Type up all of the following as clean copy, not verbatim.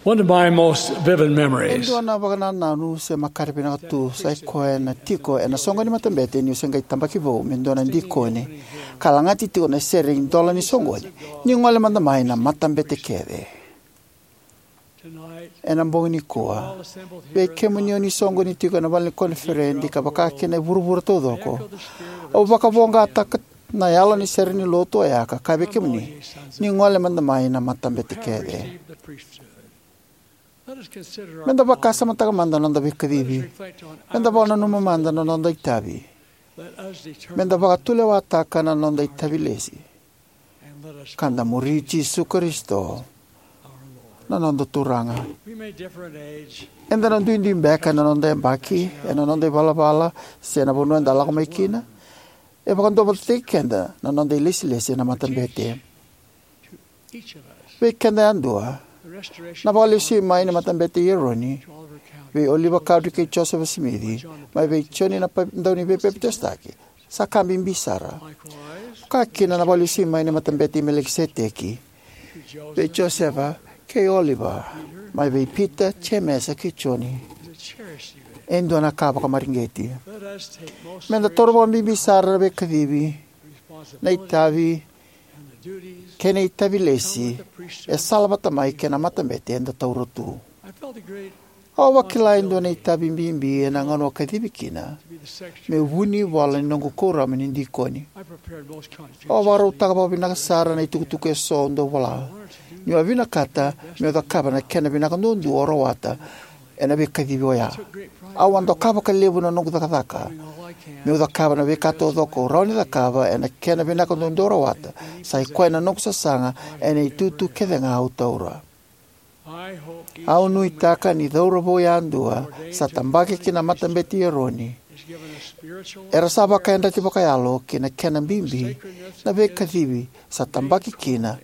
One of my most vivid memories Endo na waka na nu se makari pina tu sai koe na tiko e na songa ni matambete ni usenga itambaki vo mendo na ndiko ne kalangati tiko na sering dola ni songo ni ngole manda mai na matambete keve e na mbongi ni koa be kemuni ni songo ni tiko na wale konferendi ka baka kene buruburu todo ko o baka vonga ataka na yalo ni sering ni loto ya ka be kemuni ni ngole manda mai na matambete keve Menda baka sama taga manda nanda bikadibi. Menda bona numa manda nanda itabi. Menda baka tule wataka na nanda itabi lesi. Kanda murici su Kristo. Na nanda turanga. Enda nandu indi mbeka na nanda mbaki. Ena nanda bala sena bono enda lako maikina. E baka ndo batikenda na nanda lesi na matambete. Bekenda andua. Na bali si mai na matambete yeroni we Oliver Cowdery ke Joseph Smith mai we choni na ndoni we peptestaki sa kambi mbisara ka kina na bali si mai na matambete Melkisedeki we Joseph ke Oliver mai we Peter Chemesa ke choni endo na kaba kamaringeti menda torbo mbisara we kadibi na itavi Kene itavilesi e salvata mai kena matambete enda taurotu. Awa kila endo na itabimbi e na ngano kadibikina. Me wuni wala nongo kora menindikoni. Awa ro takapa binakasara na itukutuku e sondo wala. Niwa vina kata me da kaba na kena binakandundu oro wata e na be kadibi oya. Awa ndo kaba kalebu na nongo takataka. Meu da kaba na vekato doko rauni da kaba e na kena vinaka ndondora wata sai koe na noksa sanga e na itutu kedenga au taura. Au nui taka ni daura boya andua sa tambake kina matambeti eroni. Era saba kaenda tiba kayalo kina kena bimbi na veka thibi sa tambake kina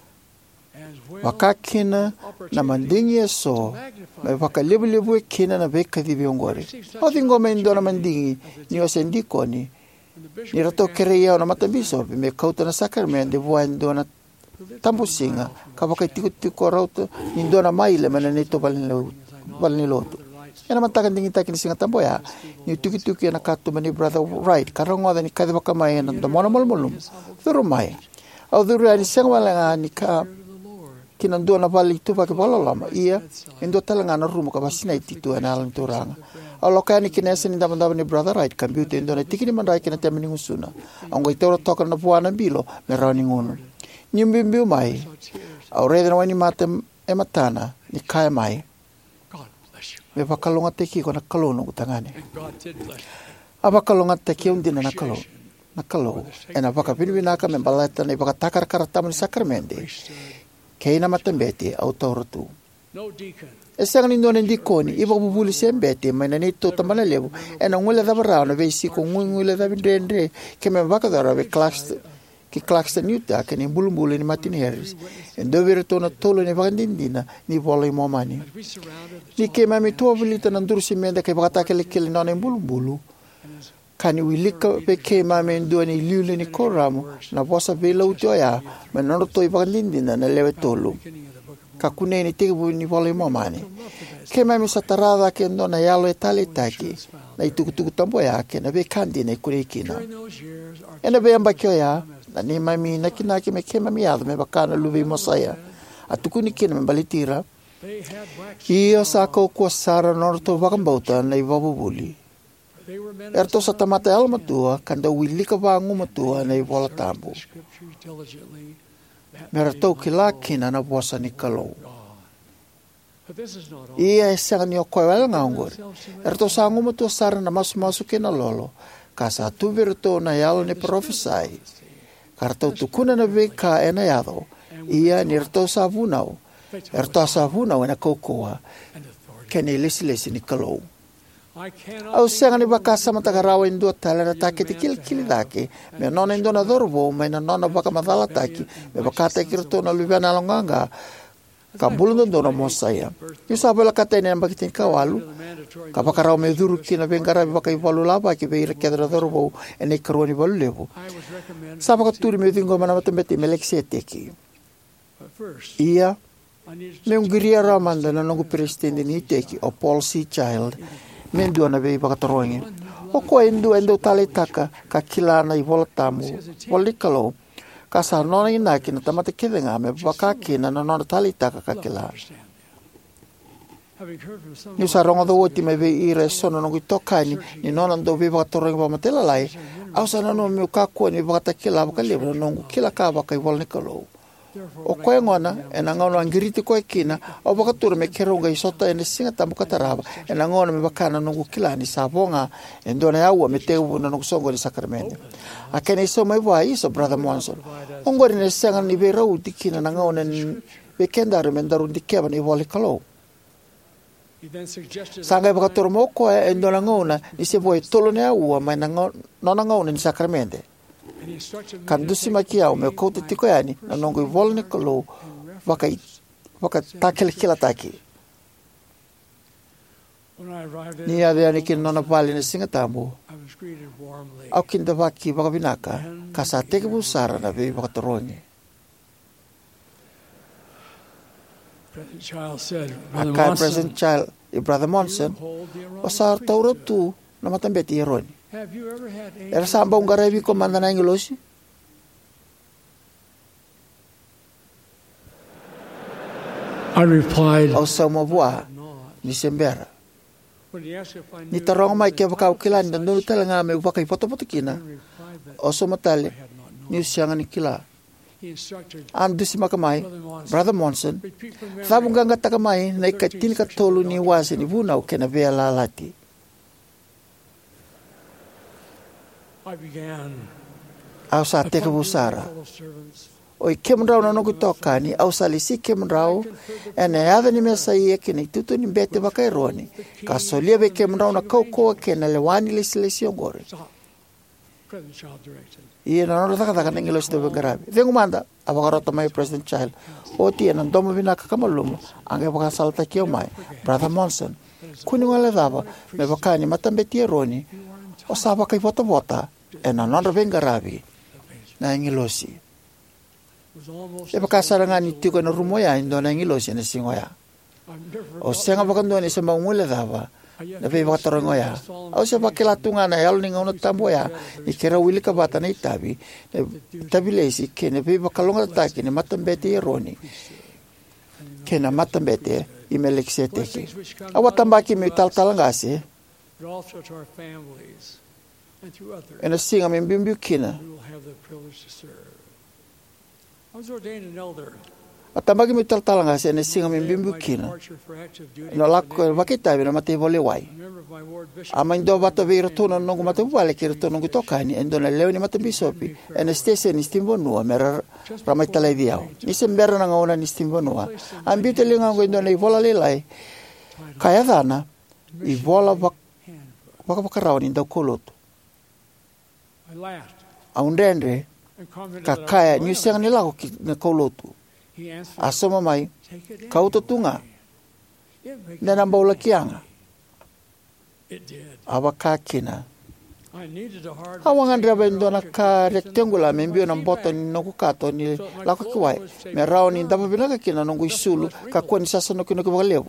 wakakina na mandingi e so mai wakalibu e kina na veka thibi ongore. O thingo mendo na mandingi ni wasendikoni ni rato kereia na matabiso me kauta na sakramente voando na tambusinga ka waka tiko rauto ni dona maile mana neto balniloto ena matakan dingi takin singa tamboya ni tuki na katu mani brother right karongo da ni kada baka mai na do mono molum thuru mai au thuru ani senga wala ni ka kinando na bali tu pa ke lama ia endo talanga na rumo ka basina ititu na alang turanga alokani kinesen ni damanda ni brother right computer endo na tikini mandai kina temini usuna ango itoro toka na puana bilo me rani ngono nyimbi mai au rede na wani mate e matana ni kai mai me pakalonga teki ko na kalono utangane aba kalonga teki undina na kalo ena baka pinina ka me balata ne baka takar karata ni sakramente Keina matambete au tauratu. Esang nindo nendikoni iba bubuli sembete mana nito tamana lebu ena ngule da barana ve siko ngule da bindendre ke me baka da ve clax Newta ke ni bulumbulu ni matini heris endo virto na tolo ni vandindina ni voloi momani ni ke mami to vilita nandur simenda ke baka takele non en bulumbulu kani wilika pe ke mame ndo ni liule ni koramo na bosa vela utoya menono to ivandindina na leve tolo kakune ni tibu ni vole momani ke mame satarada ke ndo na yalo etale taki na itukutuku tamboya ke na be kandi na kurikina ena be amba kyoya na ni mami na kinaki me ke mami yado me bakana luvi mosaya atukuni kina me balitira iyo sako ko sara norto vakambauta na ivabubuli Erto sa tamata alma tua, kanda wilika vangu matua na iwola tambu. Merto kilakina na bosa ni kalou. Ia esang ni okoel ngangor. Erto sangu matua sara na masu kina lolo. Kasa tu virto na yalo ni profesai. Karto tukuna na veka ena yado. Ia nirto savunau. Erto savunau ena kokoa. Kene lesi ni kalou. Au senga ni baka sama tagarawa indo tala na take te kili dake me nona indo na dorbo me na nona baka madala take me baka te kirto na lubia na longanga kabulu ndo na mosaya isa bela kata ni ambaki tin kawalu ka baka rawa me duru kina bengara baka ivalu laba ki be kedra dorbo ene kroni balu levo sa baka turi me dingo mana matembeti Melkisedeki ia Me ungiria ramanda na nongu presidente ni teki o Paul C. Child me ndua na vei pakataroingi. O koe endo tale taka ka kilana I vola tamu volikalo ka sa nona inaki na tamate kevenga me pakakina na nona tale taka ka kilana. Ni sa ronga do oti me vei ira sono nongu tokani ni nona ndo vei pakataroingi pa matela lai au sa nano me kakua ni pakatakila pakaliwa na nongu kila ka waka I volikalo. O koe ngona, e na ngona angiriti koe kina, o wakatura me keronga I sota e ne singa tamu kataraba, e na ngona me wakana nungu kilani sa vonga, e ndona yaua me teu na nungu songo ni Sacramento. A kene iso mai wa iso, Brother Monson. Ongori ne senga ni ve rau di kina na ngona ni ve kendare me ndaru di keba ni wali kalau. Sanga e wakatura mo koe e ndona ngona, ni se voe tolo ne yaua, mai na nona ngona ni Sacramento. Kandusi makiao me kouta tiko yani na nongo I vola ne kolo waka takele kila taki. Ni ave ani kin nona vali ne singatambo. Au kinda waki waka vinaka ka sa teke busara na vei waka torongi. Aka President Child I Brother Monson o sa tauro tu na matambeti eroni. Era samba un garevi comanda na Engelosi? I replied, Au samavua ni sembera. Ni tarong mai ke wakau kilan dan dulu talanga me wakai foto-foto kina. O somatale ni sianga ni kila. Am dusi makamai, Brother Monson, sabung ganga takamai na ikatin katolu ni wasi ni vunau kena vea lalati. Au sa teka busara. Oi kemrau na nogu tokani, au sa lisi kemrau, ene ave ni mesa ie kene tutu ni bete wakaironi, ka solia be kemrau na kaukoa kena lewani lesi ongore. Ie na nora taka na ngilo sito garabi. Vengu manda, awakarota mai President Child, o tia na ndomo vina kakamalumo, ange wakasalta kio mai, Brother Monson, kuni wale dava, me wakani matambeti eroni, o sa wakai vota, e na nora vengarabi, na Engelosi. E pakasaranga ni tiko na rumoya indo na Engelosi na singoya. O senga wakandoni sa maungule dava, na vei wakatarongoya. O sa wakilatunga na yalo ninga una tamboya, ni kera wili ka bata na itabi, tabi leisi ke na vei wakalonga taki ni matambete eroni. Ke na matambete I melekse teki. Awatambaki me talangasi, and a singer in Bimbukina. Atambagi mi talanga se ne singa mi Bimbukina. No lako wakita na mate vole wai. Amaindo bata vira tono nongo mate vale kira tono gutokani endo na leoni mate bisopi and stese ni stimbonua mera ramai tale viao. Ni sembera na ngona ni stimbonua. Ambite linga ngendo na ivola lelai. Kaya dana ivola wakakarao ni ndakoloto. Aundendre kakaya ni siang ni lako na koloto. Asoma mai kauto tunga na nambaula kianga awakakina awangandra bendo na ka rectangular membio na bota ni nokukato ni lako kiwai me rao ni ndapa binaka kina nongu isulu kakua ni sasa nokino kiwalewu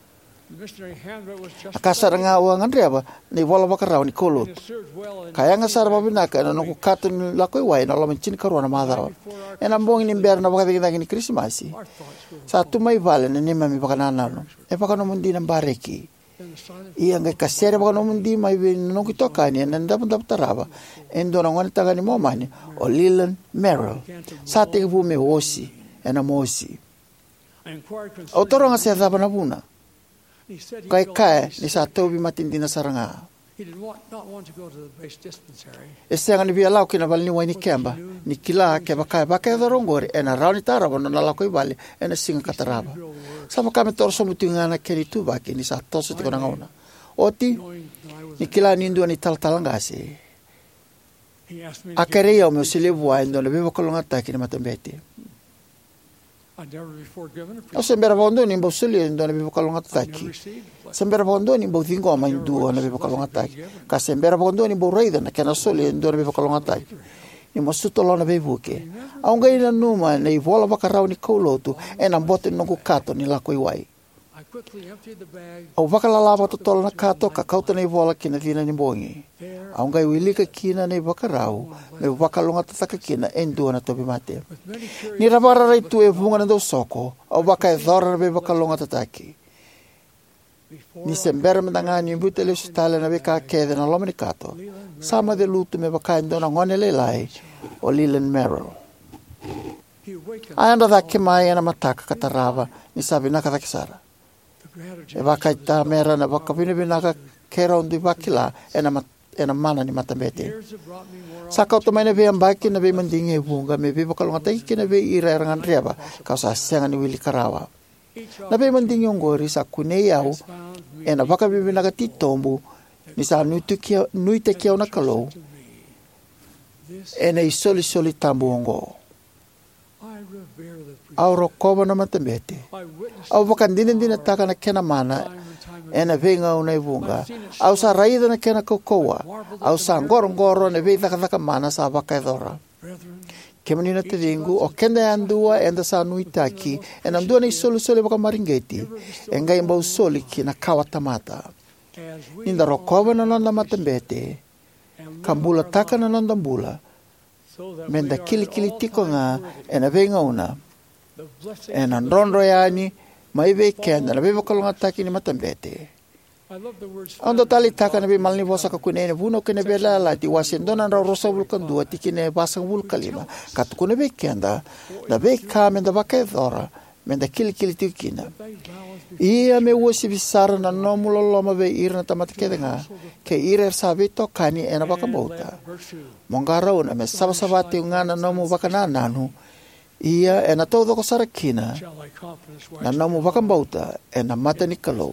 akasaranga awangandra ba ni wala wakarao ni koloto kaya nga sara babinaka na nokukato ni lako iwai na lama chini karuana madara ena mbongi ni mbera na wakadikidaki ni Krismasi sa tumai vale na nima mi bakananano e bakano mundi na bareki iya nga kasere bakano mundi mai nongu tokani na ndapundap taraba endo na ngani tagani momani o Leland Merrill sa teke vume osi ena mosi autoronga se adaba na buna kai ni sa tobi matindi na saranga Esanga ni via lau kina vali ni waini kemba ni kila ke bakai dorongori ena rauni taraba na lau vale ena singa kataraba sama kami torso mutingana keri tu baki ni sa toso tiko ngona oti ni kila ni ndu ni talangasi akere yo me silibu wa ndo le vivo kolonga taki ni matembeti o sembera vondo ni mbosuli ndo na bibo kalonga taki sembera vondo ni mbothingo maindu na bibo kalonga taki ka sembera vondo ni boreida na kana soli ndo na bibo kalonga taki ni masuto lona bevuke. Au ngai na numa nei vola wakarau ni kaulotu e na bote nungu kato ni lako iwai. Au wakalalawa totola na kato ka kauta nei vola kina tina ni bongi. Au ngai wilika kina nei wakarau me wakalunga tataka kina endua na tobi mate. Ni ravararai tu e vunga na do soko au waka e dhora na be wakalunga tataki. Ni sembera mendanga ni mbute le sutale na beka kede na lomani kato. Sama de lutu me waka endo na ngone lelai o Leland Merrill. Ayanda da kemai ana mataka katarava ni sabi naka takisara. E waka ita mera na waka binaka kera undi wakila ena mana ni matambete. Saka o tamai na ve ambaki na ve mandingi e vunga me ve wakalunga taiki na ve ira erangan riaba kau sa senga ni wili karawa. Na be mandingi ongori sa kunei au e na waka bibinaga titombu ni sa nui te kia na kalou e na isoli tambu ongo. Au rokova na matambete. Au waka dina taka na kena mana e na venga una ivunga. Au sa raida na kena kokoa. Au sa ngoro na ve taka mana sa waka edora. Kemanina te ringu, o kenda e andua e anda sa nui taki, e na andua na isoli waka maringeti, e ngai mbau soli ki na kawa tamata. Ninda rokova na nanda matambete, kambula taka na nanda mbula, menda kili tiko nga, e na venga una, e na ndrondo yani, maive kenda, na viva kalunga taki ni matambete. Ando tali taka na be malni vosa ka kunene vuno kene bela la ti wasendona na rosa vulkan dua ti kine basang vulkalima kat kune be kenda da be ka menda baka dora menda kili tikina ia me wosi bisara na nomulo loma be irna tamat kedenga ke irer sabe to kani ena baka bota mongara una me sabati ngana nomu baka nanu ia ena todo ko sarakina na nomu baka bota ena mata ni kalou.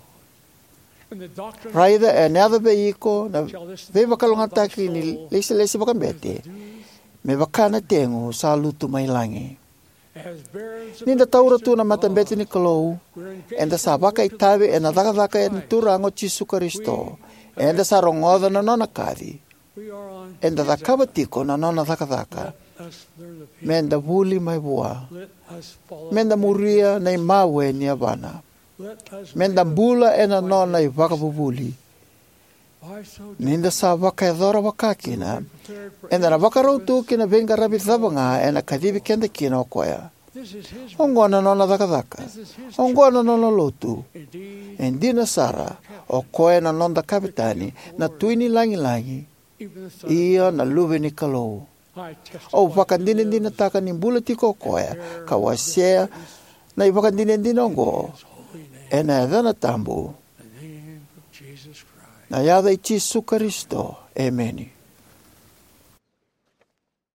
Raida e neada be iko na ve wakalunga taki ni lesi wakambete me wakana tengu sa lutu mai langi. Ninda taura tu na matambete ni kalou enda sa waka itawe e na daka e turango Jisu Kristo enda sa rongoda na nona kari enda da kabatiko na nona daka menda vuli mai bua menda muria na imawe ni abana menda bula e na nona i wakabubuli. Ninda sa waka e dhora wakakina, enda na wakarautu kina venga rabi thabanga e na kadibi kenda kina okoya. Ongona nona daka, ongona nona lotu. Endina sara, okoya na nonda kapitani, na tuini langi, ia na luve ni kalou. O wakandina taka ni mbula tiko okoya, kawasea na i wakandina ongo. E na edana tambu na yada i Jisu Kristo. Amen.